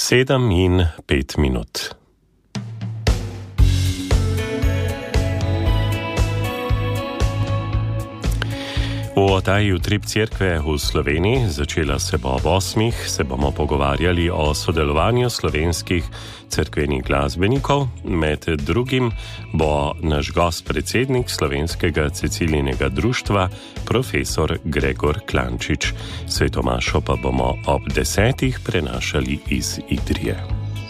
7:05. V oddaji Utrip Cerkve v Sloveniji, začela se bo ob 8, se bomo pogovarjali o sodelovanju slovenskih cerkvenih glasbenikov. Med drugim bo naš gost predsednik Slovenskega Cecilijinega društva, profesor Gregor Klančič. Svetomašo pa bomo ob 10 prenašali iz Idrije.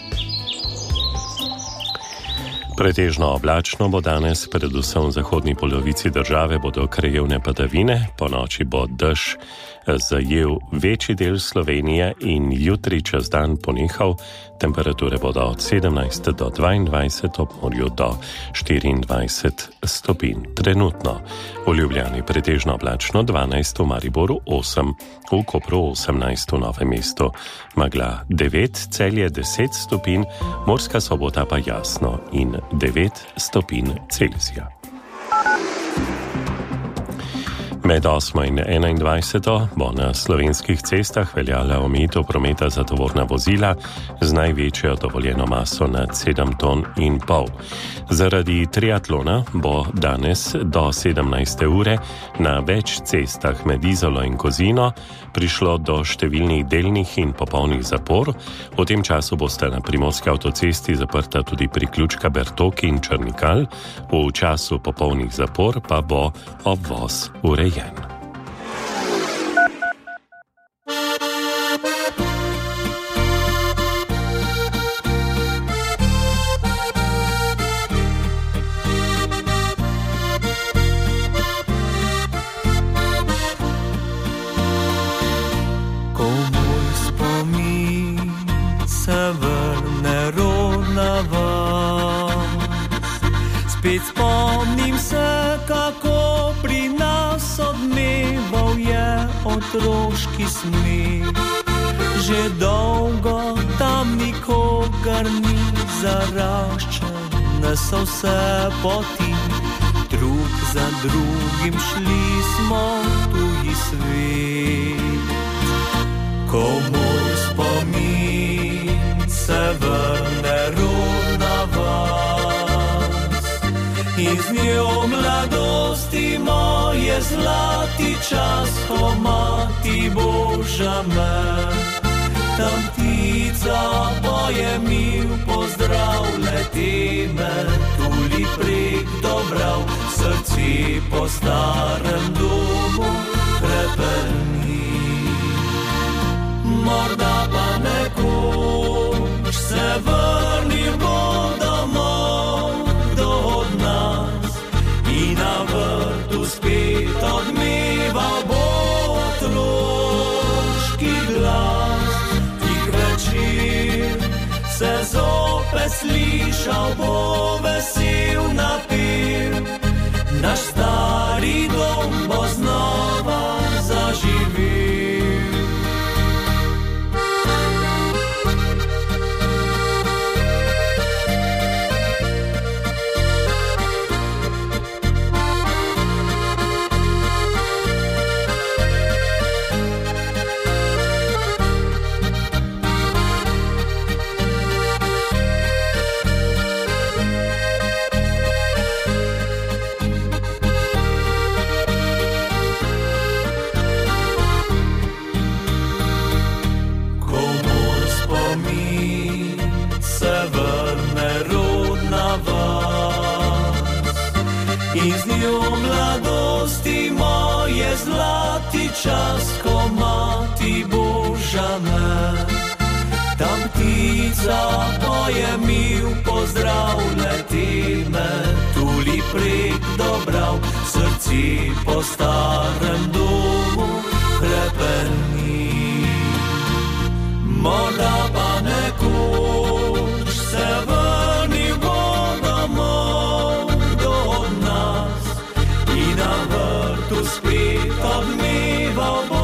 Pretežno oblačno bo danes, predvsem v zahodni polovici države bodo krajevne padavine, ponoči bo dež zajel večji del Slovenije in jutri čez dan ponehal. Temperature bodo od 17 do 22, ob morju do 24 stopinj. Trenutno v Ljubljani pretežno oblačno 12, v Mariboru 8, v Kopru 18, v Novem mestu megla 9, Celje 10 stopinj, Murska Sobota pa jasno in 9 stopinj Celzija. Med 8 in 21 bo na slovenskih cestah veljala omejitev prometa za tovorna vozila z največjo dovoljeno maso nad 7,5 ton. Zaradi triatlona bo danes do 17. ure na več cestah med Izolo in Kozino prišlo do številnih delnih in popolnih zapor. V tem času boste na Primorski avtocesti zaprta tudi priključka Bertoki in Črnikal. V času popolnih zapor pa bo obvoz urejen. Spet spomnim se, kako pri nas odmeval je otroški smeh. Že dolgo tam nikogar ni zaraščene so vse poti, drug za drugim šli smo tuji svet. Ko moj spomin se vrne rodna vas, iz njo mladosti moje zlati čas, o Mati Božja me. Tam ptica poje mil pozdrav, leti me tuli prek Dobrav, srci po starem domu hrepeni. Morda pa nekoč se vrnil bo domov do nas in na vrtu spet odmeval bo otroški glas. Tih večer se zopet slišal bo vesel napev, naš stari dom bo znova zaživel. Iz njo mladosti moje zlati čas, ko Mati Božja me. Tam ptica poje mil pozdrav, leti me tuli prek Dobrav, srci po starem domu hrepeni. Morda pa nekoč se vrnil bo domov do nas in na vrtu spet odmeval bo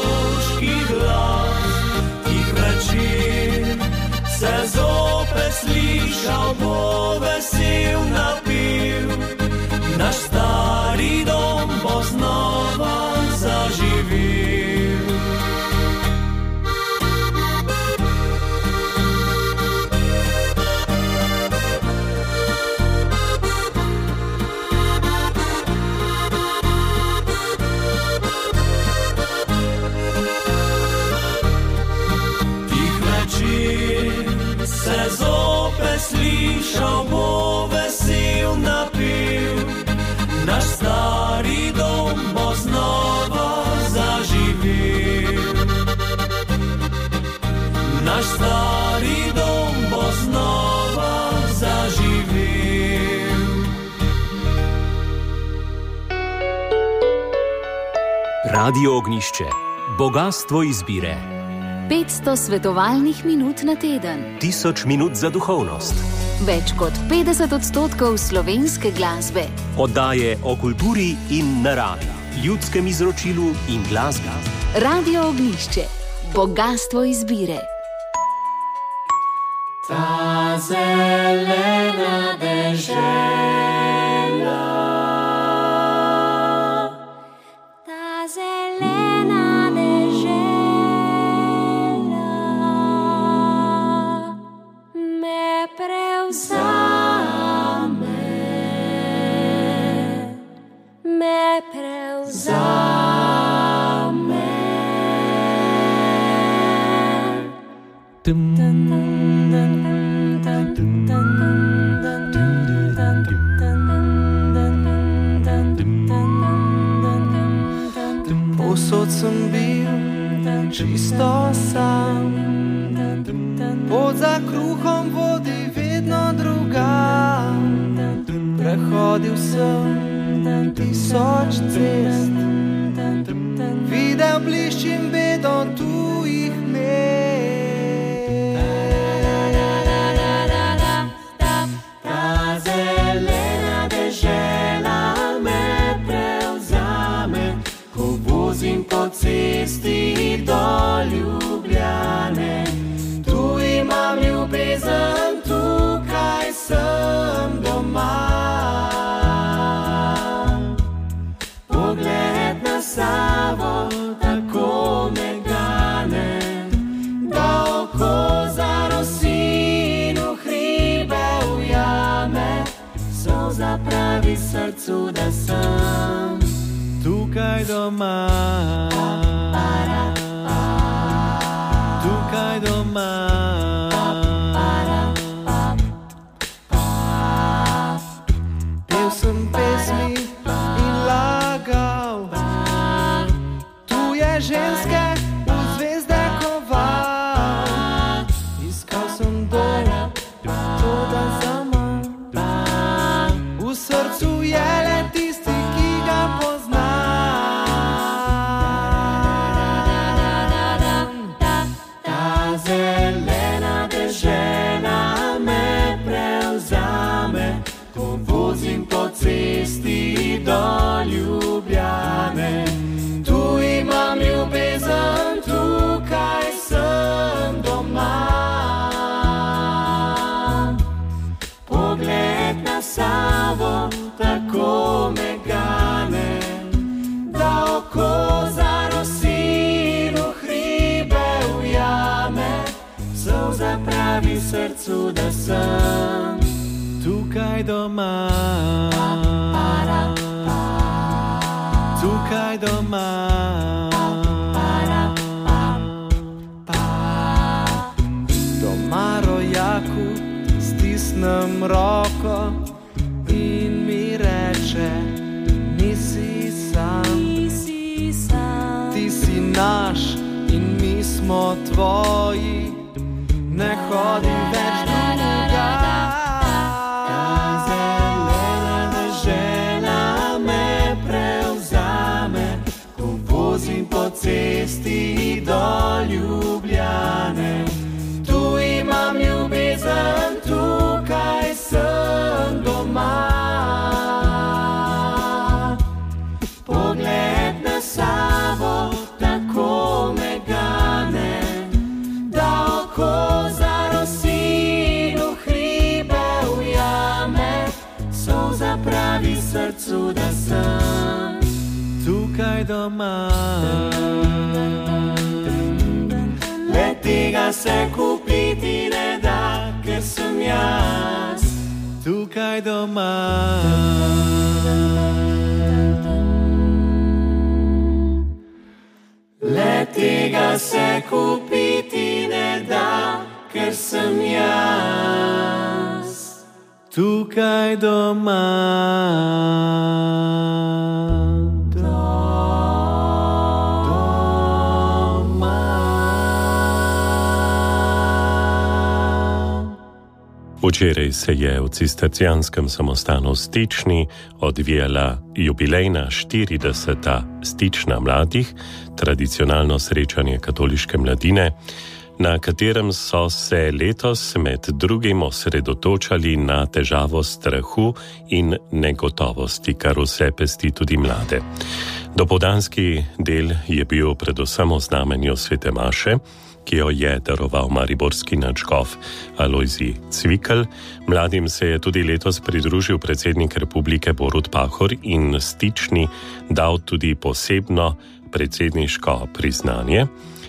otroški glas. Tih večer se zopet sliši slišal bo vesel napev, naš stari dom bo znova zaživel. Naš stari dom bo znova zaživel. Radio Ognjišče. Bogastvo izbire. 500 svetovalnih minut na teden. 1000 minut za duhovnost. Več kot 50% slovenske glasbe. Oddaje o kulturi in naravi, ljudskem izročilu in glasbi. Radio Ognjišče. Bogastvo izbire. Ta zelena dežela, ta zelena dežela me prevzame, me prevzame. Povsod sem bil čisto sam, pot za kruhom vodi vedno drugam. Prehodil sem 1000 cest, videl blišč in bedo tujih mest. Ta zelena dežela me prevzame, ko vozim po cesti do Ljubljane. Tu imam ljubezen, tukaj sem doma. Pogled na Savo tako me gane, da oko zarosi in v hribe ujame. Solza pravi srcu, da sem tukaj doma, tukaj doma. Pel sem pesmi in lagal, tu je ženske v zvezde koval. Iskal sem dom, toda zaman, v srcu je le tisti, ki ga poznam. Ta zelena dežela me prevzame, ko vozim po cesti do Ljubljane. Tu imam ljubezen, tukaj sem doma. Pogled na Savo tako me gane, da oko zarosi in v hribe ujame. Solza pravi srcu, da sem Tukaj doma, tukaj doma. Doma rojaku stisnem roko in mi reče, nisi sam, ti si naš in mi smo tvoji, ne hodim več drugam. Po cesti do Ljubljane. Tu imam ljubezen, tukaj sem doma. Pogled na Savo tako me gane, da oko zarosi in v hribe ujame. Solza pravi srcu, da sem tukaj doma. Le tega se kupiti ne da, ker sem jaz tukaj doma. Le tega se kupiti ne da, ker sem jaz tukaj doma. Včeraj se je v cistercijanskem samostanu v Stični odvijala jubilejna 40. Stična mladih, tradicionalno srečanje katoliške mladine, na katerem so se letos med drugim osredotočali na težavo strahu in negotovosti, kar vse pesti tudi mlade. Dopoldanski del je bil predvsem o znamenju svete maše, ki jo je daroval mariborski nadškof Alojzij Cvikl. Mladim se je tudi letos pridružil predsednik republike Borut Pahor in Stični dal tudi posebno predsedniško priznanje.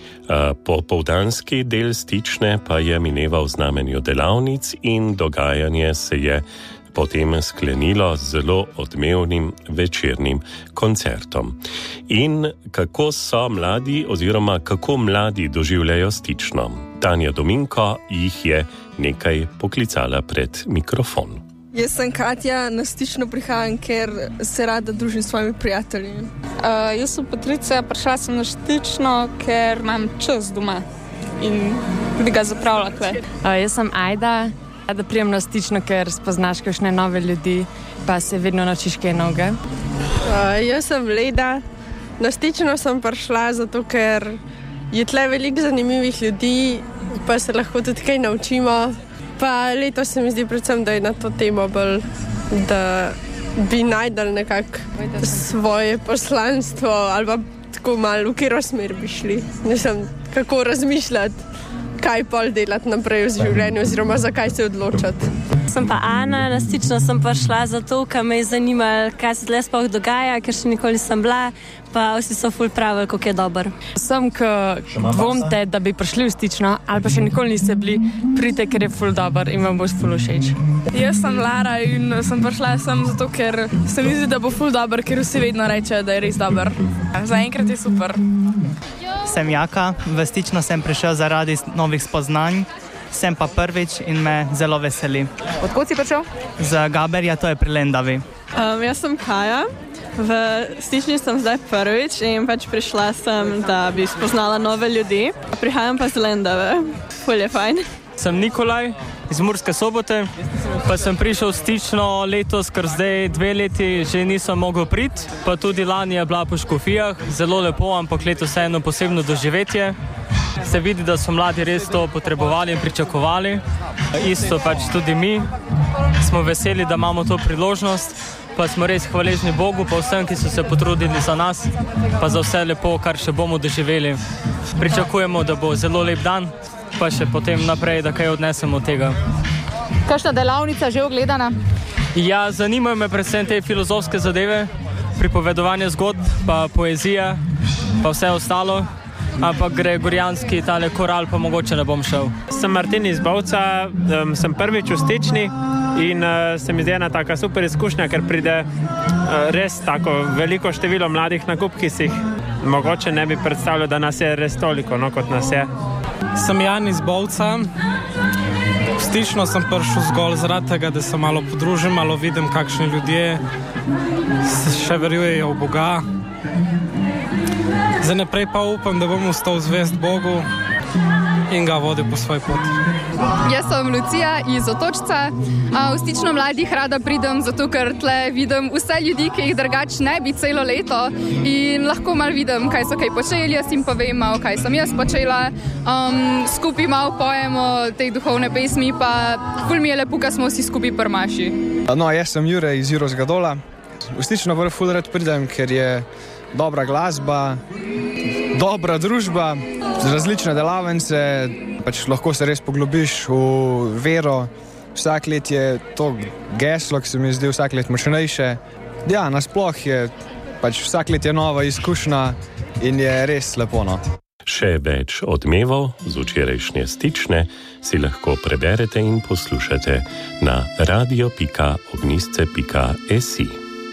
Popoldanski del Stične pa je mineval v znamenju delavnic in dogajanje se je potem sklenilo z zelo odmevnim večernim koncertom. In kako so mladi oziroma kako mladi doživljajo Stično? Tanja Dominko jih je nekaj poklicala pred mikrofon. Jaz sem Katja, na Stično prihajam, ker se rada družim s svojimi prijatelji. Jaz sem Patricija, prišla sem na Stično, ker imam čas doma in tudi ga zapravlja tukaj. Jaz sem Ajda, da prijem na Stično, ker spoznaš kakšne nove ljudi, pa se vedno naučiš kaj novega. Jaz sem Leda, na Stično sem prišla zato, ker je tle veliko zanimivih ljudi, pa se lahko tudi kaj naučimo. Pa letos se mi zdi predvsem, da je na to temo bolj, da bi najdel nekako svoje poslanstvo ali pa tako malo, v katero smer bi šli. Ne vem, kako razmišljati, kaj pol delati naprej v življenju oziroma zakaj se odločati. Sem pa Ana, na Stično sem prišla zato, ker me je zanimalo, kaj se tle sploh dogaja, ker še nikoli sem bila, pa vsi so ful pravili, kako je dober. Sem, ki dvomite, da bi prišli v Stično, ali pa še nikoli niste bili, pridite, ker je ful dober in vam bo ful všeč. Jaz sem Lara in sem prišla sem zato, ker se mi zdi, da bo ful dober, ker vsi vedno rečejo, da je res dober. Zaenkrat je super. Sem Jaka, v Stično sem prišel zaradi novih spoznanj. Sem pa prvič in me zelo veseli. Odkot si prišel? Z Gaberja, to je pri Lendavi. Jaz sem Kaja, v Stični sem zdaj prvič in pač prišla sem, da bi spoznala nove ljudi. Prihajam pa z Lendave, ful je fajn. Sem Nikolaj iz Murske Sobote, pa sem prišel v Stično letos, ker zdaj 2 leti že nisem mogel priti, pa tudi lani je bila po Škofijah, zelo lepo, ampak letos je eno posebno doživetje. Se vidi, da so mladi res to potrebovali in pričakovali. Isto pač tudi mi smo veseli, da imamo to priložnost, pa smo res hvaležni Bogu, pa vsem, ki so se potrudili za nas, pa za vse lepo, kar še bomo doživeli. Pričakujemo, da bo zelo lep dan, pa še potem naprej, da kaj odnesemo od tega. Kakšna delavnica že ogledana? Ja, zanimajo me predvsem te filozofske zadeve, pripovedovanje zgodb, pa poezija, pa vse ostalo. Ampak gregorijanski tale koral pa mogoče ne bom šel. Sem Martin iz Bovca, sem prvič v Stični in se mi zdi ena taka super izkušnja, ker pride res tako veliko število mladih na kup, ki si jih mogoče ne bi predstavljal, da nas je res toliko, no, kot nas je. Sem Jan iz Bovca. V Stično sem prišel zgolj zaradi tega, da se malo podružim, malo vidim, kakšni ljudje še verujejo v Boga. Za naprej pa upam, da bom ostal zvest Bogu in ga vodil po svoji poti. Jaz sem Lucija iz Otočca. V Stično mladih rada pridem, zato ker tle vidim vse ljudi, ki jih drugač ne bi celo leto in lahko malo vidim, kaj so kaj počeli, jaz jim povem malo, kaj sem jaz počela. Skupaj malo pojemo te duhovne pesmi, pa ful mi je lepo, ko smo vsi skupaj pri maši. No, jaz sem Jure iz Jurovskega Dola. V Stično ful rad pridem, ker je dobra glasba, dobra družba, različne delavnice, pač lahko se res poglobiš v vero. Vsak let je to geslo, ki se mi zdi vsak let močnejše. Ja, nasploh je, pač vsak let je nova izkušnja in je res lepo, no. Še več odmevov z včerajšnje Stične si lahko preberete in poslušate na radio.ognisce.si.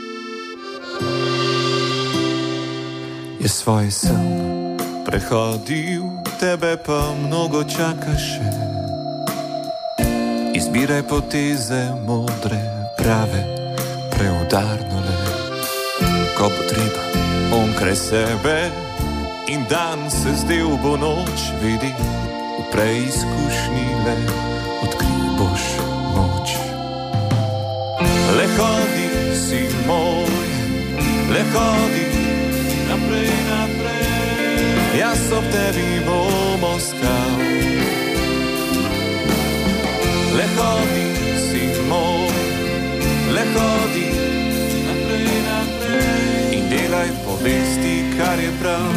Je svoj sem prehodil, tebe pa mnogo čaka še. Iz Izbiraj poteze modre, prave, preudarnole. Ko bo treba, onkraj sebe in dan se zdel bo noč, vidi, v preizkušnji le odkrij boš moč. Le hodi, si moj, le hodi, naprej, naprej, jaz ob tebi bom ostal. Le hodi, si moj, le hodi, naprej, naprej, in delaj povesti, kar je prav.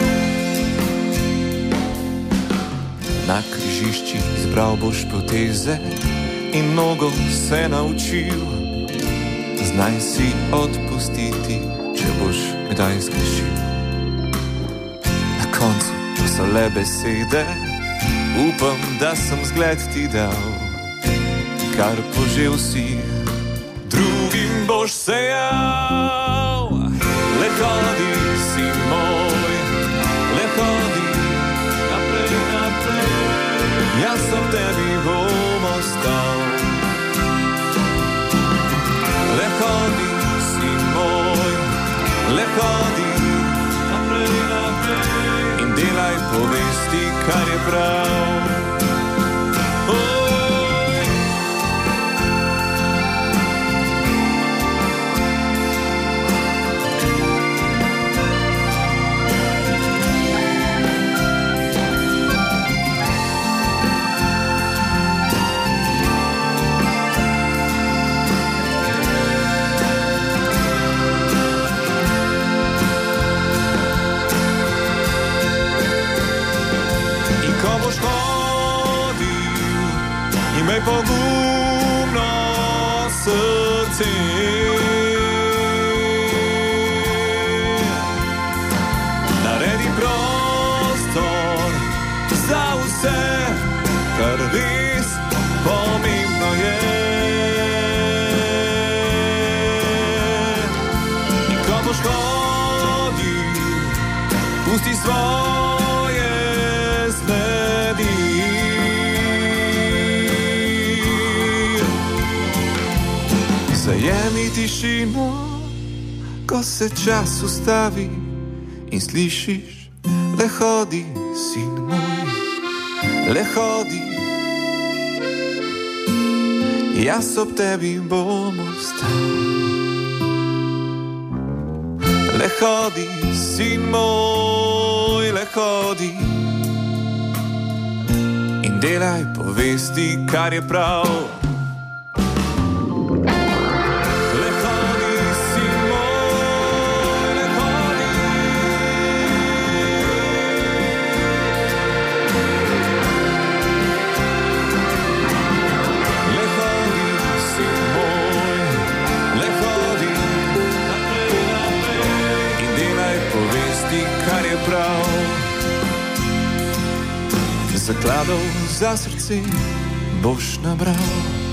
Na križišči izbral boš poteze in mnogo se naučil. Znaj si odpustiti, če boš kdaj zgrešil. Na koncu to so le besede, upam, da sem zgled ti dal. Kar požel si, drugim boš sejal. Le hodi, si moj, le hodi, naprej, naprej, jaz ob tebi bom ostal. Le hodi, si moj, le hodi, naprej, naprej, in delaj povesti, kar je prav. Imej pogumno srce, naredi prostor za vse, kar res pomembno je. In ko boš hodil, pusti svoje sledi. Zajemi tišino, ko se čas ustavi in slišiš, le hodi, sin moj, le hodi, jaz ob tebi bom ostal. Le hodi, sin moj, le hodi, in delaj povesti, kar je prav. Zakladov za srce boš nabral.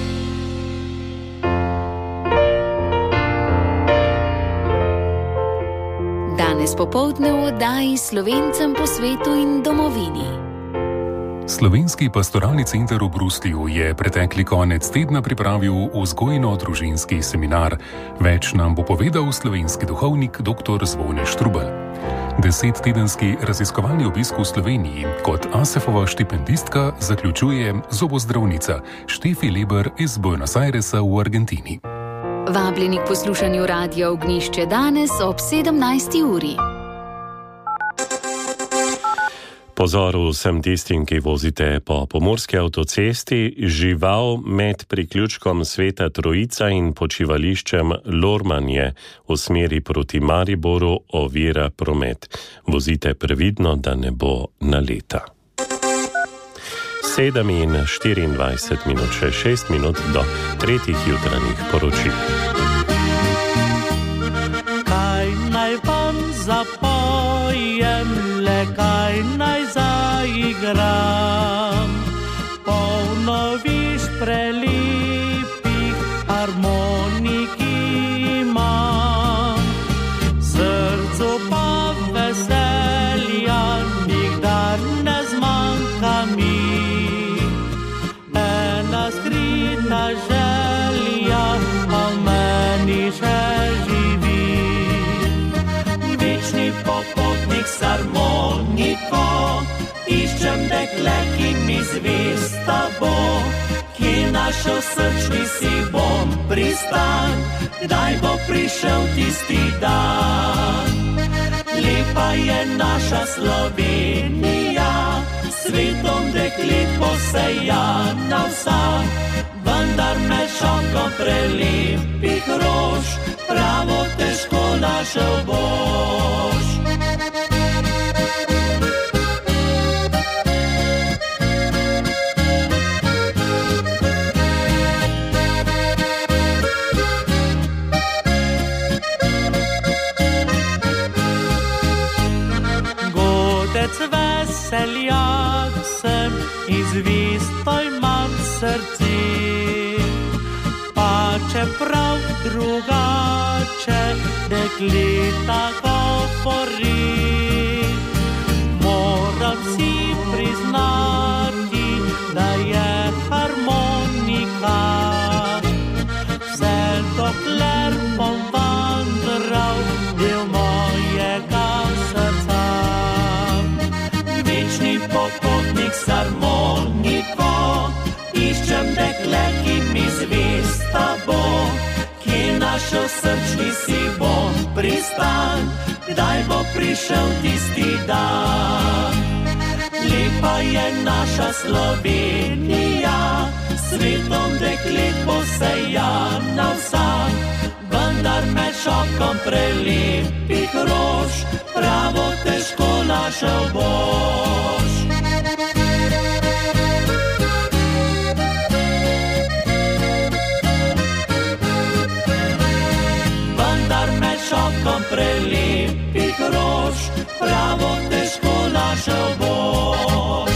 Danes popoldne v oddaji Slovencem po svetu in domovini. Slovenski pastoralni center v Bruslju je pretekli konec tedna pripravil vzgojno-družinski seminar. Več nam bo povedal slovenski duhovnik dr. Zvone Štrubelj. 10-tedenski raziskovalni obisk v Sloveniji kot Asefova štipendistka zaključuje zobozdravnica Štefi Leber iz Buenos Airesa v Argentini. Vabljeni k poslušanju Radia Ognjišče danes ob 17. uri. Pozor vsem tistim, ki vozite po pomurski avtocesti, žival med priključkom Sveta Trojica in počivališčem Lormanje v smeri proti Mariboru ovira promet. Vozite previdno, da ne bo naleta. 7:24, še 6 minut do 3 jutranjih poročil. Kaj naj vam zapojem, le kaj naj zaigram, polno viš prelipih harmonik imam, srcu pa veselja nikdar ne zmanjka mi, ena skrita Iščem dekle, ki mi zvesta bo, ki našel srčni si bom pristan, kdaj bo prišel tisti dan. Lepa je naša Slovenija, svetom deklet posejana vsa, vendar me šokom prelepih rož pravo težko našel boš. Veseljak sem, izvisto imam srce, pa čeprav drugače dekleta govori, moram si priznati, da je harmonika, vse dokler bom vandral del mojega srca. Popotnik s harmoniko, iščem dekle, ki mi zvesta bo, ki našel srčni si bom pristan, kdaj bo prišel tisti dan. Lepa je naša Slovenija, svetom deklet posejana vsa, vendar me šokom prelepih rož pravo težko našel boš. Vendar me šokom prelepih rož pravo težko našel boš.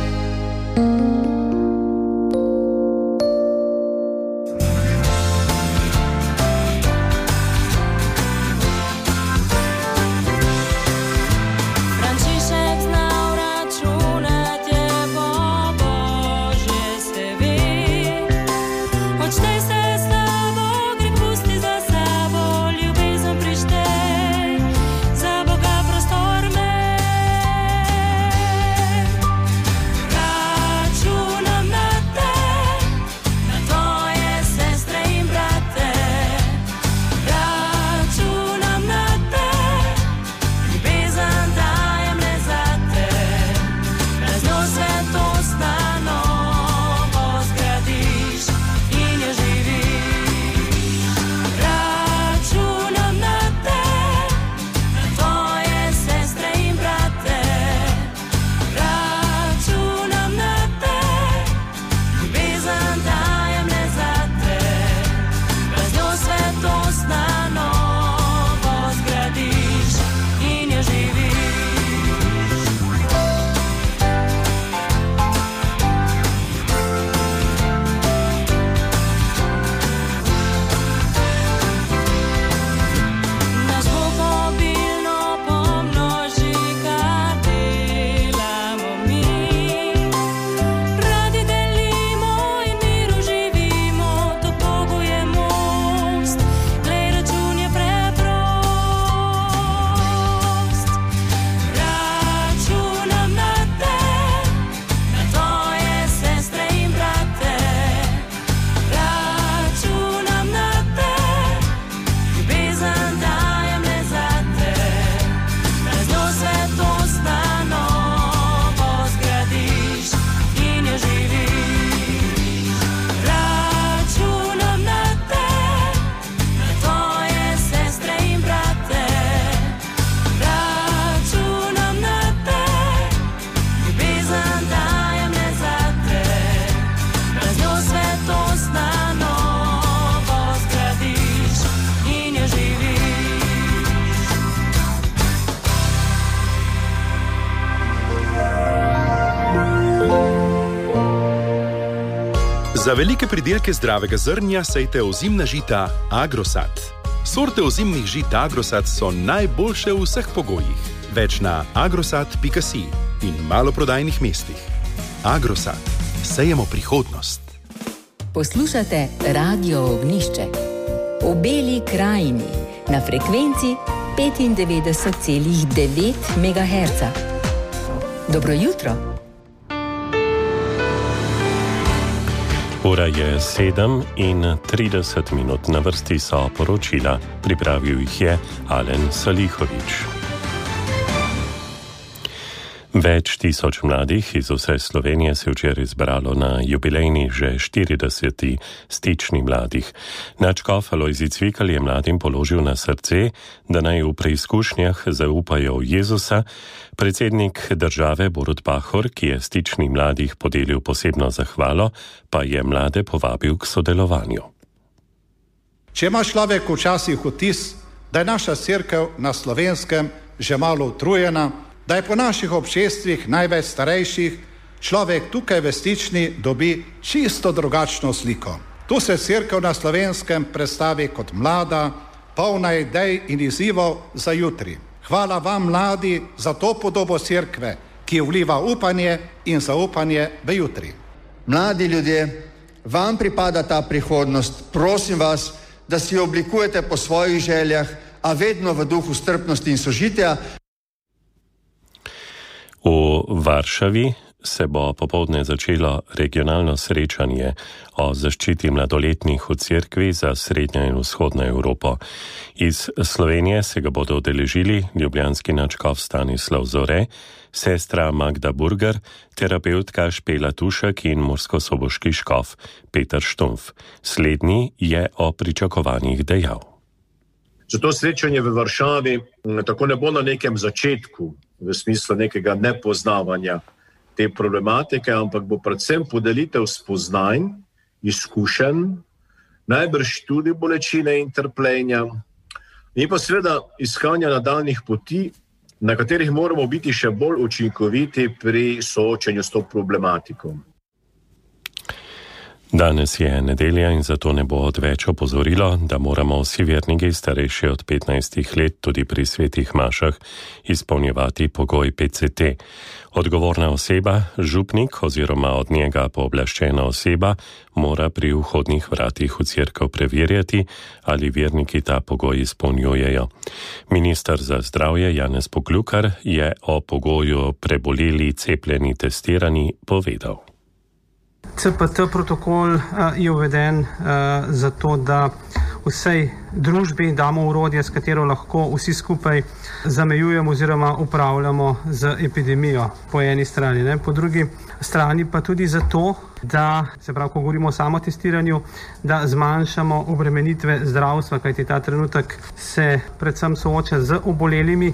Za velike pridelke zdravega zrnja sejte ozimna žita Agrosat. Sorte ozimnih žit Agrosat so najboljše v vseh pogojih. Več na agrosat.si in maloprodajnih mestih. Agrosat. Sejemo prihodnost. Poslušate Radio Ognišče. V Beli krajini na frekvenci 95,9 MHz. Dobro jutro. Ura je 7:30, na vrsti so poročila. Pripravil jih je Alen Salihovič. Več tisoč mladih iz vse Slovenije se je včeraj zbralo na jubilejni že 40. stični mladih. Nadškof Alojzij Cvikl je mladim položil na srce, da naj v preizkušnjah zaupajo v Jezusa. Predsednik države Borut Pahor, ki je stični mladih podelil posebno zahvalo, pa je mlade povabil k sodelovanju. Če ima človek včasih vtis, da je naša cerkev na Slovenskem že malo utrujena, da je po naših občestvih največ starejših, človek tukaj v Stični dobi čisto drugačno sliko. Tu se cerkev na Slovenskem predstavi kot mlada, polna idej in izzivov za jutri. Hvala vam, mladi, za to podobo cerkve, ki vliva upanje in zaupanje v jutri. Mladi ljudje, vam pripada ta prihodnost. Prosim vas, da si jo oblikujete po svojih željah, a vedno v duhu strpnosti in sožitja. V Varšavi se bo popoldne začelo regionalno srečanje o zaščiti mladoletnih v cerkvi za srednjo in vzhodno Evropo. Iz Slovenije se ga bodo udeležili ljubljanski nadškof Stanislav Zore, sestra Magda Burger, terapeutka Špela Tušek in murskosoboški škof Peter Štumf. Slednji je o pričakovanjih dejal. Zato srečanje v Varšavi tako ne bo na nekem začetku, v smislu nekega nepoznavanja te problematike, ampak bo predvsem podelitev spoznanj, izkušenj, najbrž tudi bolečine in trpljenja, in pa seveda iskanja nadaljnjih poti, na katerih moramo biti še bolj učinkoviti pri soočanju s to problematiko. Danes je nedelja in zato ne bo odveč opozorilo, da moramo vsi verniki starejši od 15 let tudi pri svetih mašah izpolnjevati pogoj PCT. Odgovorna oseba, župnik oziroma od njega pooblaščena oseba mora pri vhodnih vratih v cerkev preverjati, ali verniki ta pogoj izpolnjujejo. Minister za zdravje Janez Poklukar je o pogoju preboleli, cepljeni, testirani povedal. CPT protokol je uveden zato, da vsej družbi damo orodje, s katero lahko vsi skupaj zamejujemo oziroma upravljamo z epidemijo po eni strani. Po drugi strani pa tudi zato, da, se pravi, ko govorimo o samotestiranju, da zmanjšamo obremenitve zdravstva, kajti ta trenutek se predvsem sooča z obolelimi.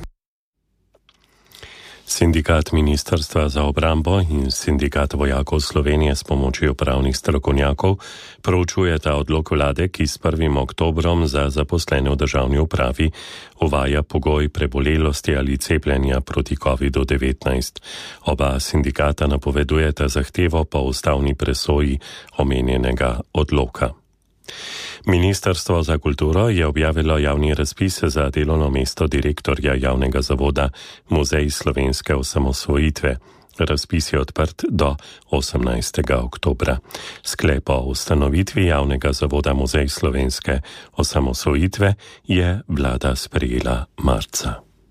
Sindikat Ministrstva za obrambo in Sindikat vojakov Slovenije s pomočjo pravnih strokovnjakov proučujeta odlok vlade, ki s 1. oktobrom za zaposlene v državni upravi uvaja pogoj prebolelosti ali cepljenja proti COVID-19. Oba sindikata napovedujeta zahtevo po ustavni presoji omenjenega odloka. Ministrstvo za kulturo je objavilo javni razpis za delovno mesto direktorja javnega zavoda Muzej slovenske osamosvojitve. Razpis je odprt do 18. oktobra. Sklep o ustanovitvi javnega zavoda Muzej slovenske osamosvojitve je vlada sprejela marca.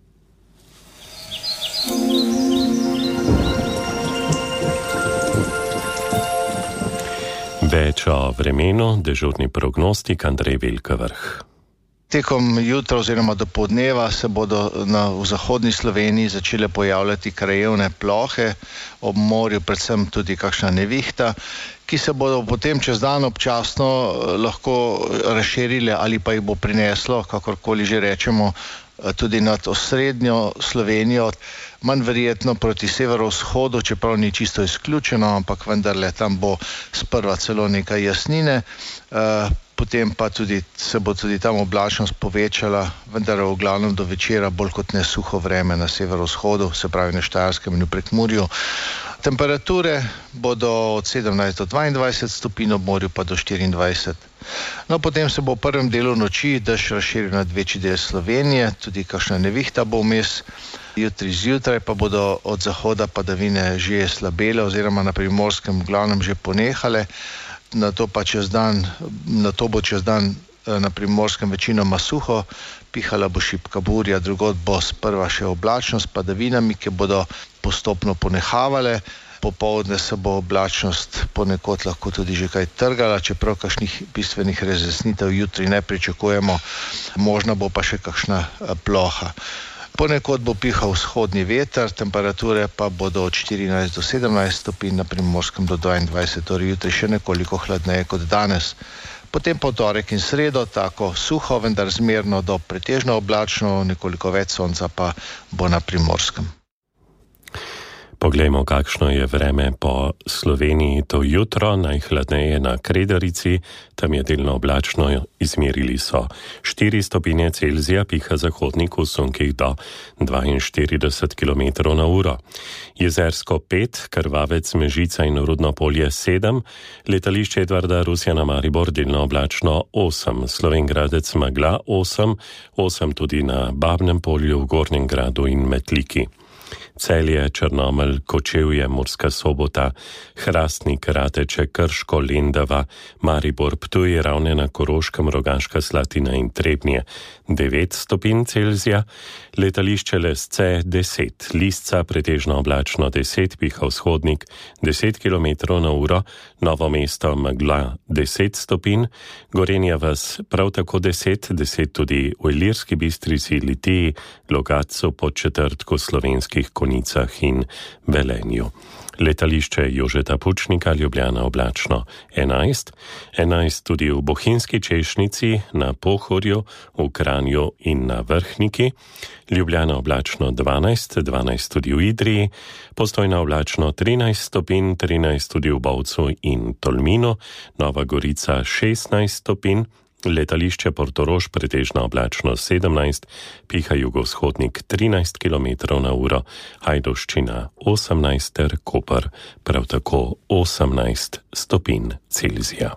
Več o vremenu, dežurni prognostik Andrej Velkavrh. Tekom jutra oziroma do podneva se bodo v zahodni Sloveniji začele pojavljati krajevne plohe, ob morju predvsem tudi kakšna nevihta, ki se bodo potem čez dan občasno lahko razširile ali pa jih bo prineslo, kakorkoli že rečemo, tudi nad osrednjo Slovenijo, manj verjetno proti severovzhodu, čeprav ni čisto izključeno, ampak vendarle tam bo sprva celo nekaj jasnine, potem pa tudi se bo tudi tam oblačnost povečala, vendar v glavnem do večera bolj kot ne suho vreme na severovzhodu, se pravi na Štajerskem in v Prekmurju. Temperature bodo od 17 do 22 stopinj, ob morju pa do 24. No, potem se bo v prvem delu noči dež razširil nad večji del Slovenije, tudi kakšna nevihta bo vmes. Jutri zjutraj pa bodo od zahoda padavine že slabele oziroma na Primorskem v glavnem že ponehale. Nato bo čez dan na Primorskem večinoma suho, pihala bo šibka burja, drugod bo sprva še oblačno s padavinami, ki bodo postopno ponehavale. popoldne se bo oblačnost ponekod lahko tudi že kaj trgala, čeprav kakšnih bistvenih razjasnitev jutri ne pričakujemo, možno bo pa še kakšna ploha. Ponekod bo pihal vzhodni veter, temperature pa bodo od 14 do 17 stopinj, na Primorskem do 22, torej jutri še nekoliko hladneje kot danes. Potem pa v torek in sredo tako suho, vendar zmerno do pretežno oblačno, nekoliko več sonca pa bo na Primorskem. Poglejmo, kakšno je vreme po Sloveniji to jutro, najhladneje na Kredarici, tam je delno oblačno, izmerili so 4 stopinje Celzija, piha zahodnik v sunkih do 42 km na uro. Jezersko 5, Krvavec, Mežica in Rudno polje 7, letališče Edvarda Rusjana Maribor delno oblačno 8, Slovengradec Magla 8, 8 tudi na Babnem polju, v Gornjem gradu in Metliki. Celje, Črnomelj, Kočevje, Murska Sobota, Hrastnik, Rateče, Krško, Lendava, Maribor, Ptuj, Ravne na Koroškem, Rogaška Slatina in Trebnje 9 stopinj Celzija, letališče Lesce 10, Lisca pretežno oblačno 10, piha vzhodnik 10 km na uro, Novo mesto Megla 10 stopinj, Gorenja vas prav tako 10, 10 tudi v Ilirski Bistrici, Litiji, Logatcu, Podčetrtku, Slovenskih Konicah in Velenju. Letališče Jožeta Pučnika, Ljubljana oblačno 11, 11 tudi v Bohinjski Češnici, na Pohorju, v Kranju in na Vrhniki, Ljubljana oblačno 12, 12 tudi v Idriji, Postojna oblačno 13 stopinj, 13 tudi v Bovcu in Tolminu, Nova Gorica 16 stopinj, letališče Portorož pretežno oblačno 17, piha jugovzhodnik 13 km na uro, Ajdovščina 18 ter Koper prav tako 18 stopinj Celzija.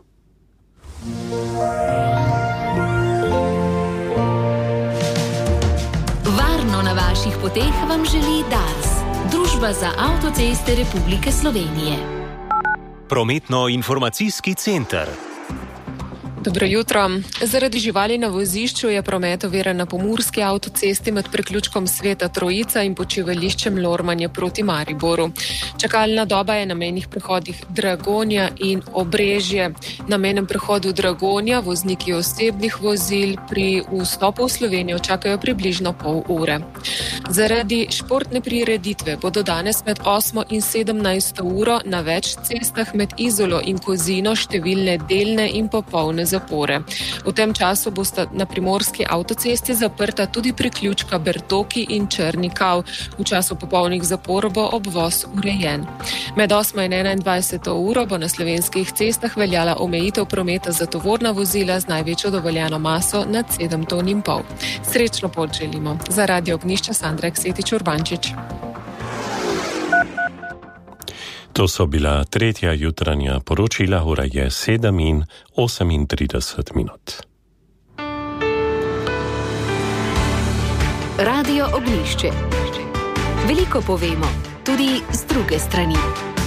Varno na vaših poteh vam želi Dars, Družba za avtoceste Republike Slovenije. Prometno-informacijski center. Dobro jutro. Zaradi živali na vozišču je promet oviran na pomurski avtocesti med priključkom Sveta Trojica in počivališčem Lormanje proti Mariboru. Čakalna doba je na mejnih prehodih Dragonja in Obrežje. Na mejnem prehodu Dragonja vozniki osebnih vozil pri vstopu v Slovenijo čakajo približno pol ure. Zaradi športne prireditve bodo danes med 8 in 17 uro na več cestah med Izolo in Kozino številne delne in popolne zapore. V tem času bosta na primorski avtocesti zaprta tudi priključka Bertoki in Črni Kav. V času popolnih zapor bo obvoz urejen. Med 8 in 21 uro bo na slovenskih cestah veljala omejitev prometa za tovorna vozila z največjo dovoljeno maso nad 7,5 ton. Srečno pot želimo. Za Radio Ognjišče Sandra Eksetič Urbančič. To so bila tretja jutranja poročila, ura je 7:38. Radio Ognjišče. Veliko povemo, tudi z druge strani.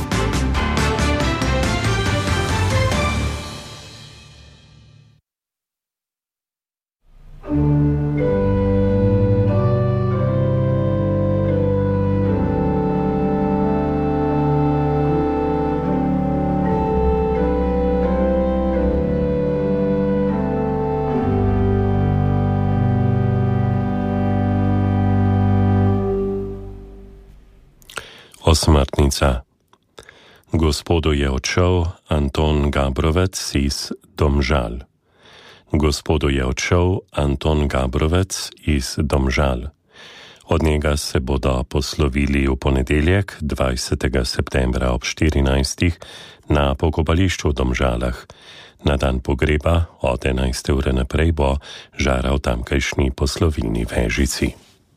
Osmrtnica. Gospodu je odšel Anton Gabrovec iz Domžal. Gospodu je odšel Anton Gabrovec iz Domžal. Od njega se bodo poslovili v ponedeljek, 20. septembra ob 14. na pokopališču v Domžalah. Na dan pogreba od 11. ure naprej bo žaral tamkajšnji poslovilni vežici.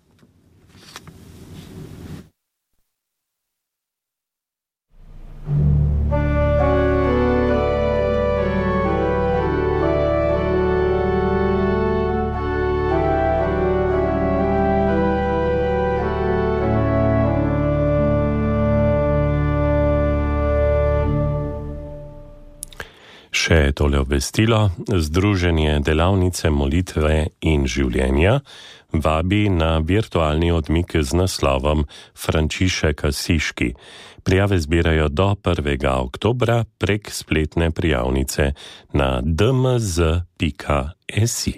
Še tole obvestilo, Združenje delavnice molitve in življenja vabi na virtualni odmik z naslovom Frančišek Asiški. Prijave zbirajo do 1. oktobra prek spletne prijavnice na dmz.si.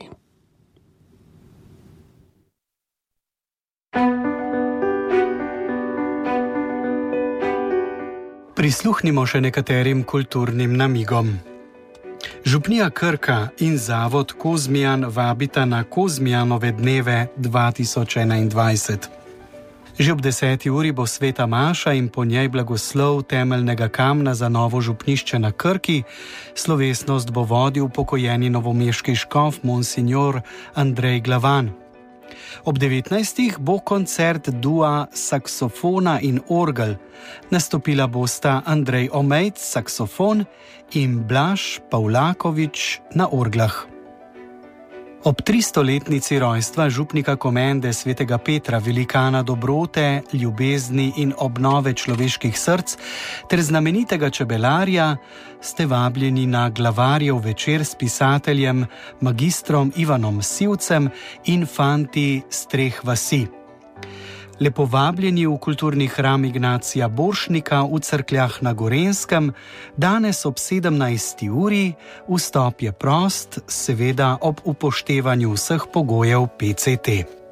Prisluhnimo še nekaterim kulturnim namigom. Župnija Krka in zavod Kozmijan vabita na Kozmijanove dneve 2021. Že ob 10. uri bo sveta maša in po njej blagoslov temeljnega kamna za novo župnišče na Krki. Slovesnost bo vodil pokojeni novomeški škof monsignor Andrej Glavan. Ob 19. bo koncert dua saksofona in orgel. Nastopila bosta Andrej Omejc, saksofon, in Blaž Pavlakovič na orglah. Ob 300-letnici rojstva župnika Komende svetega Petra, velikana dobrote, ljubezni in obnove človeških src, ter znamenitega čebelarja, ste vabljeni na glavarjev večer s pisateljem, magistrom Ivanom Sivcem in fanti s 3 vasi. Lepo vabljeni v kulturni hram Ignacija Boršnika v Cerkljah na Gorenjskem, danes ob 17. uri, vstop je prost, seveda ob upoštevanju vseh pogojev PCT.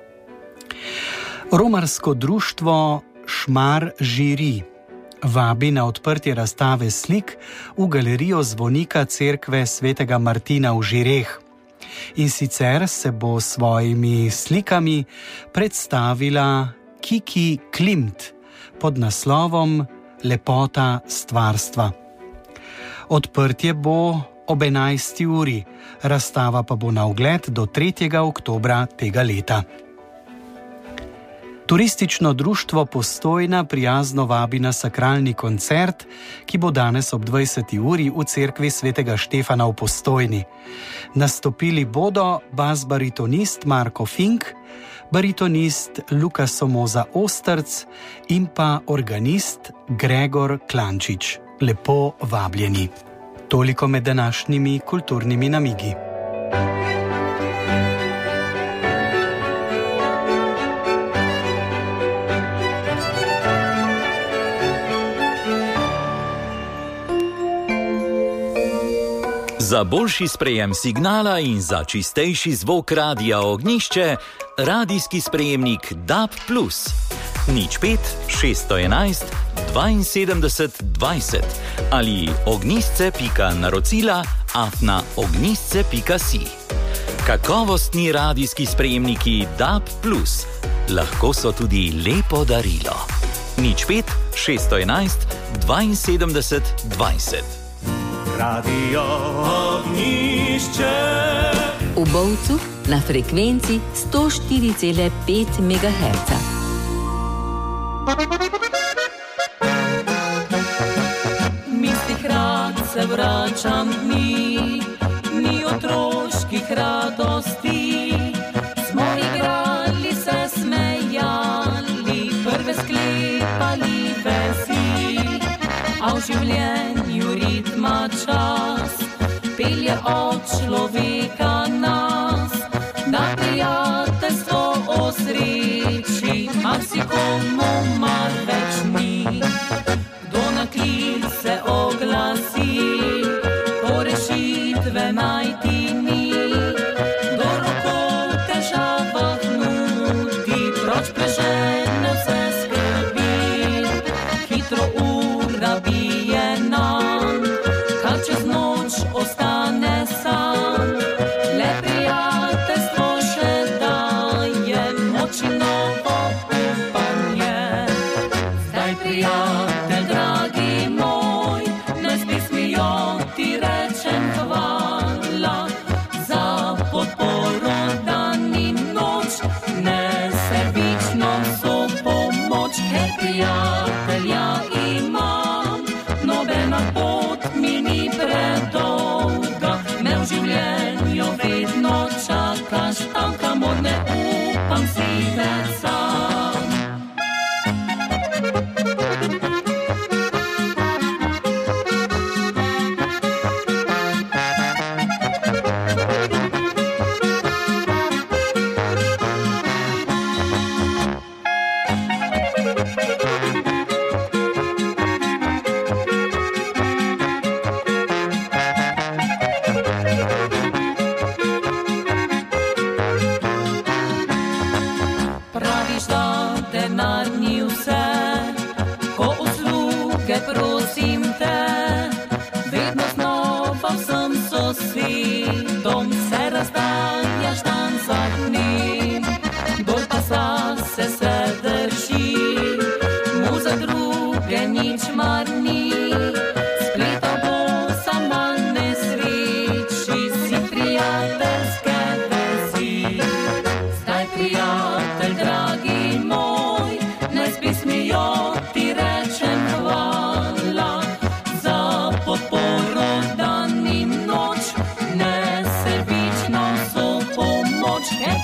Romarsko društvo Šmar Žiri vabi na odprtje razstave slik v galerijo zvonika cerkve svetega Martina v Žireh. In sicer se bo s svojimi slikami predstavila Kiki Klimt pod naslovom Lepota stvarstva. Odprtje bo ob 11. uri, razstava pa bo na ogled do 3. oktobra tega leta. Turistično društvo Postojna prijazno vabi na sakralni koncert, ki bo danes ob 20. uri v cerkvi svetega Štefana v Postojni. Nastopili bodo bas-baritonist Marko Fink, baritonist Luka Somoza Ostrc in pa organist Gregor Klančič. Lepo vabljeni. Toliko med današnjimi kulturnimi namigi. Za boljši sprejem signala in za čistejši zvok Radia Ognjišče, radijski sprejemnik DAB+. 05 611 72 20 ali ognjisce.narocila@ognjisce.si. Kakovostni radijski sprejemniki DAB+. Lahko so tudi lepo darilo. 05 611 72 20. Radio Ognjišče. V Bovcu na frekvenci 104,5 MHz. Mislih rad se vračam dni otroških radosti. Smo igrali, se smejali, prve sklepali vezi, a v življenju ritma čas pelje od človeka nas na prijateljstvo o sreči, marsikomu mar več ni. Kdo na klic se oglasi, ko rešitve najti ni, kdo roko v težavah nudi, proč prežene vse skrbi, hitro ura bije nam, kar čez noč ostane sam,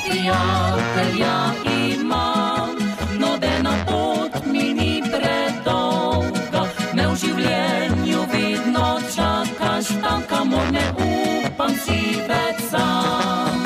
prijatelja imam, nobena pot mi ni predolga, me v življenju vedno čakaš tam, kamor ne upam si več sam.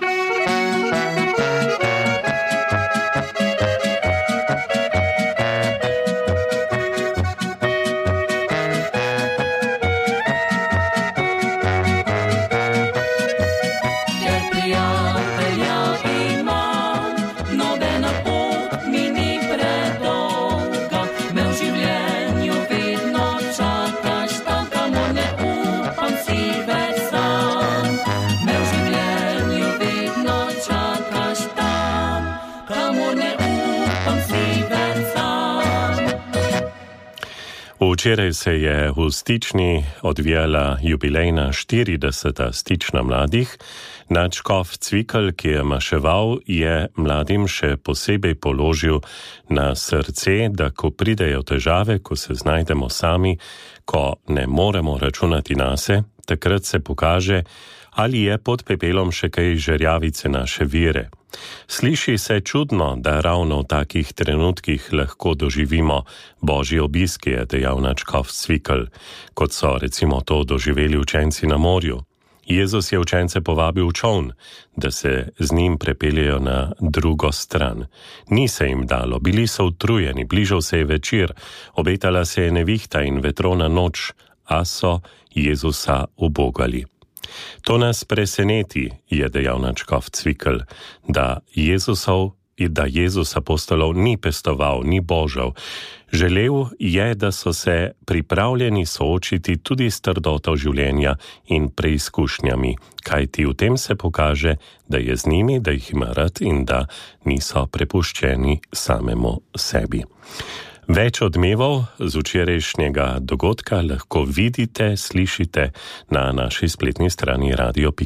Včeraj se je v Stični odvijala jubilejna 40. Stična mladih. Nadškof Cvikl, ki je maševal, je mladim še posebej položil na srce, da ko pridejo težave, ko se znajdemo sami, ko ne moremo računati nase, takrat se pokaže, ali je pod pepelom še kaj žerjavice naše vire. Sliši se čudno, da ravno v takih trenutkih lahko doživimo božji obisk, je dejal nadškof Cvikl, kot so recimo to doživeli učenci na morju. Jezus je učence povabil v čoln, da se z njim prepeljejo na drugo stran. Ni se jim dalo, bili so utrujeni, bližal se je večer, obetala se je nevihta in vetrona noč, a so Jezusa ubogali. To nas preseneti, je dejal nadškof Cvikl, da Jezus apostolov ni pestoval, ni božal. Želel je, da so se pripravljeni soočiti tudi s trdoto življenja in preizkušnjami, kajti v tem se pokaže, da je z njimi, da jih ima rad in da niso prepuščeni samemu sebi. Več odmevov z včerajšnjega dogodka lahko vidite, slišite na naši spletni strani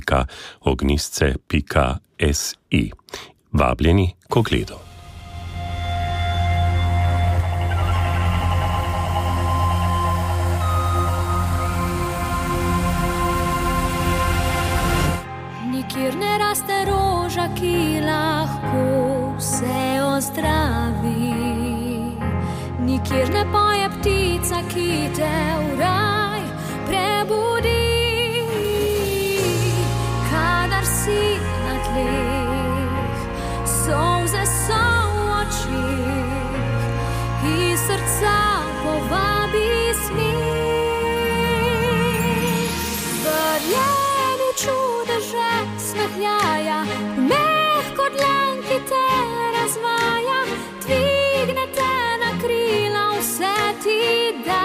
radio.ognisce.si. Vabljeni k ogledu. Nikjer ne raste roža, ki lahko vse ozdravi. Nikjer ne poje ptica, ki te v raj prebudi. Kadar si na tleh, solze so v očih, iz srca povabi smeh. Verjemi čudeže smehljaja, mehko dlan, ki te razvaja, dvigne te na krila, vse ti da.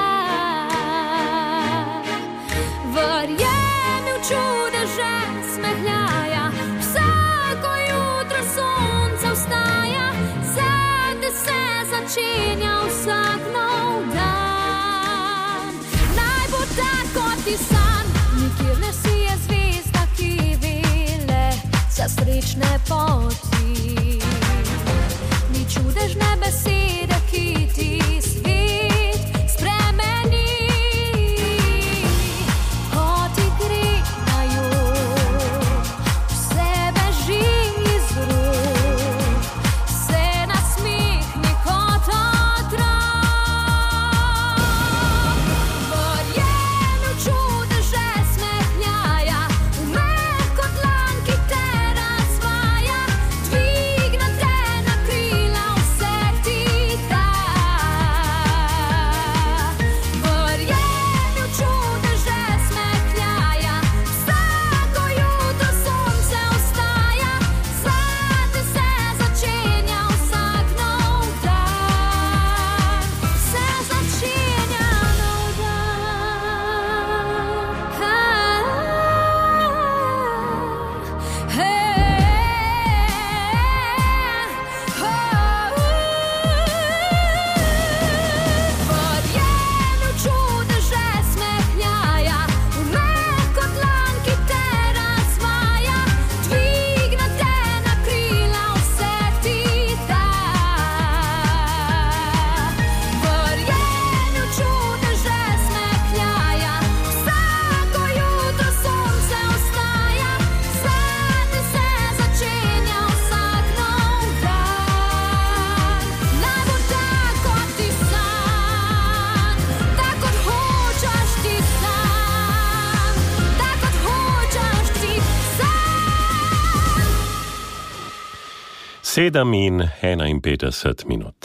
Verjemi v čudeže smehljaja, vsako jutro sonce vstaja, zate se začenja vsak nov dan. Naj bo tako ti san, nikjer ne sije zvezda, ki vele za srečne poti. Ni čudežne besede, ki ti svet spremeni. Kot igri na jug, vse beži iz rok, se nasmihni kot otrok. Verjemi v čudeže smehljaja, v mehko dlan, ki te razvaja, dvigne te na krila, vse ti da. 7:51 minut.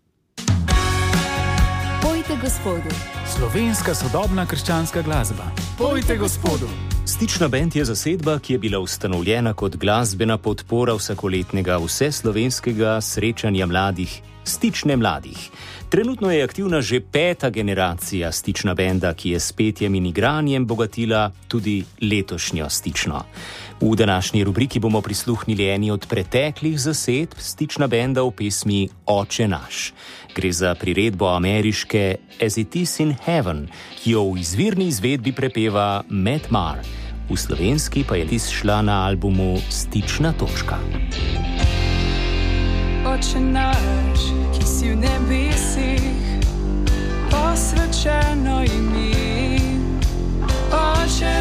Pojte Gospodu. Slovenska sodobna krščanska glasba. Pojte Gospodu. Stična bend je zasedba, ki je bila ustanovljena kot glasbena podpora vsakoletnega vseslovenskega srečanja mladih, Stične mladih. Trenutno je aktivna že 5. generacija Stična benda, ki je s petjem in igranjem bogatila tudi letošnjo Stično. V današnji rubriki bomo prisluhnili eni od preteklih zasedb Stična benda v pesmi Oče naš. Gre za priredbo ameriške As It Is in Heaven, ki jo v izvirni izvedbi prepeva Matt Maher. V slovenski pa je izšla na albumu Stična točka. Oče naš, ki si v nebesih, posvečeno imi. Oče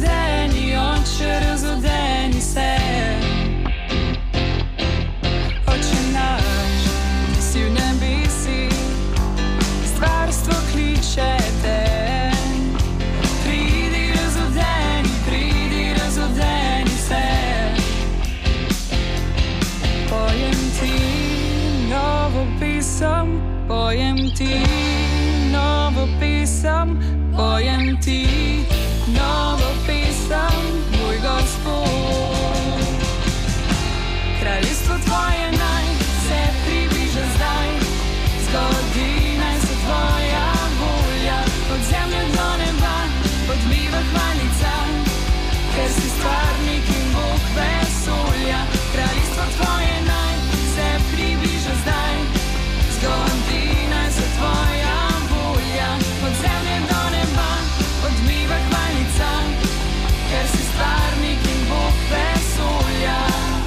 razodeni se. Oče naš, ki si v nebesih, stvarstvo kliče te. Pridi razodeni se. Pojem ti novo pisem, pojem ti novo pisem, pojem ti novo pisem, moj Gospod. Kraljestvo tvoje naj se približa zdaj, zgodi naj se tvoja volja, od zemlje do neba odmiva hvalnica, ker si stvarnik in Bog vesolja. Kraljestvo tvoje naj se približa zdaj, zgodi naj se tvoja volja, od zemlje do neba odmiva hvalnica, ker si stvarnik in Bog vesolja.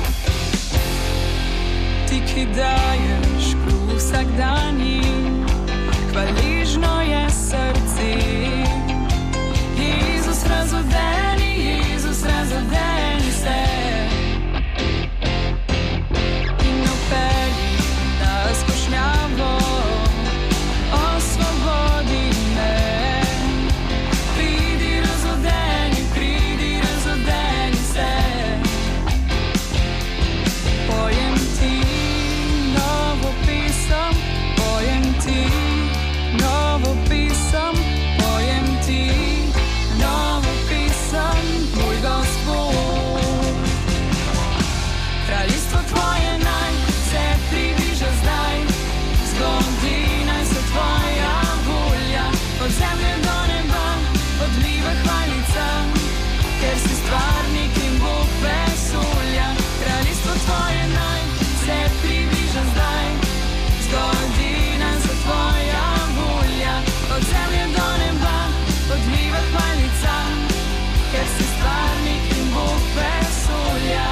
Ti, ki daješ kruh vsakdanji, hvaležno je srce. Jezus razodeni se. In opelji na skušnjavo, osvobodi me. Pridi razodeni se. Pojem ti novo pisem, pojem ti novo pisem, pojem ti novo pisem, moj Gospod. Kraljestvo tvoje naj se približa zdaj, zgodi naj se tvoja volja, od zemlje do neba odmiva hvalnica, ker si stvarnik in Bog vesolja. Kraljestvo tvoje naj se približa zdaj, zgodi naj se tvoja volja, od zemlje do neba odmiva hvalnica, ker si stvarnik in Bog vesolja.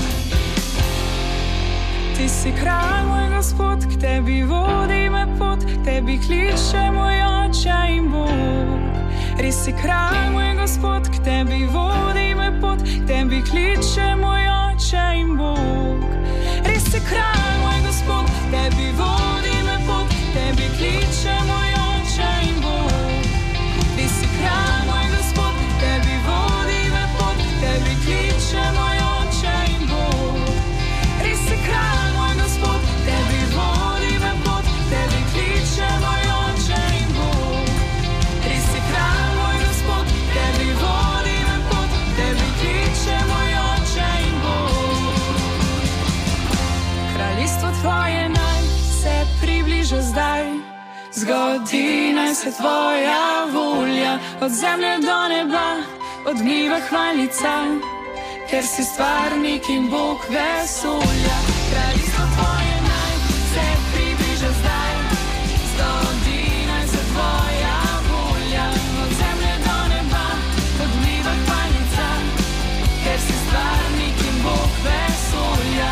Ti si kralj, moj Gospod, k tebi vodi me pot, k tebi kliče moj Oče in Bog. Res si kralj, moj Gospod, k tebi vodi me pot, k tebi kliče moj Oče in Bog. Res si kralj, moj Gospod, k tebi vodi me pot, k tebi kliče moj Oče in Bog. Res si kralj, moj Gospod, k tebi vodi me pot, k tebi kliče moj Oče in Bog. Res si kralj, moj Gospod, k tebi vodi me pot, k tebi kliče moj Oče in Bog. Res si kralj, moj Gospod, k tebi vodi me pot, k tebi kliče moj Oče in Bog. Kraljestvo tvoje naj se približa zdaj, zgodi naj se tvoja volja, od zemlje do neba odmiva hvalnica, ker si stvarnik in Bog vesolja. Kraljestvo tvoje naj se približa zdaj, zgodi naj se tvoja volja, od zemlje do neba odmiva hvalnica, ker si stvarnik in Bog vesolja.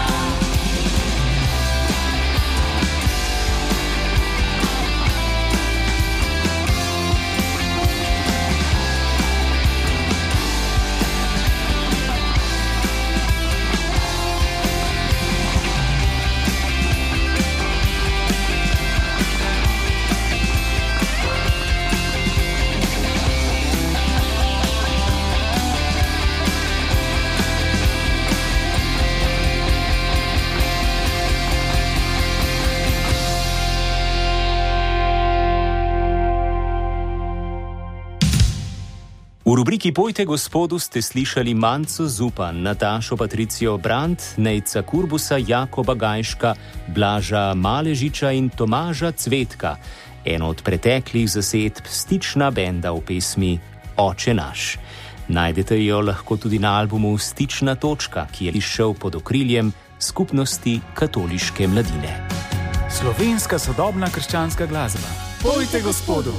V rubriki Pojte gospodu ste slišali Manco Zupan, Natašo Patricijo Brandt, Nejca Kurbusa, Jakoba Gajška, Blaža Maležiča in Tomaža Cvetka, eno od preteklih zasedb Stična benda v pesmi Oče naš. Najdete jo lahko tudi na albumu Stična točka, ki je izšel pod okriljem Skupnosti katoliške mladine. Slovenska sodobna krščanska glasba. Pojte gospodu!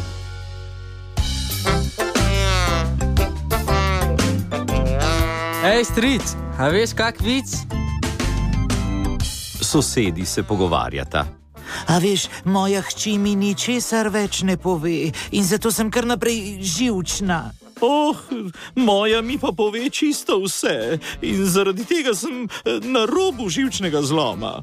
Ej, stric, a veš kak vic? Sosedi se pogovarjata. A veš, moja hči mi ničesar več ne pove in zato sem kar naprej živčna. Moja mi pa pove čisto vse in zaradi tega sem na robu živčnega zloma.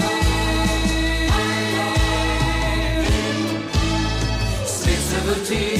Vrti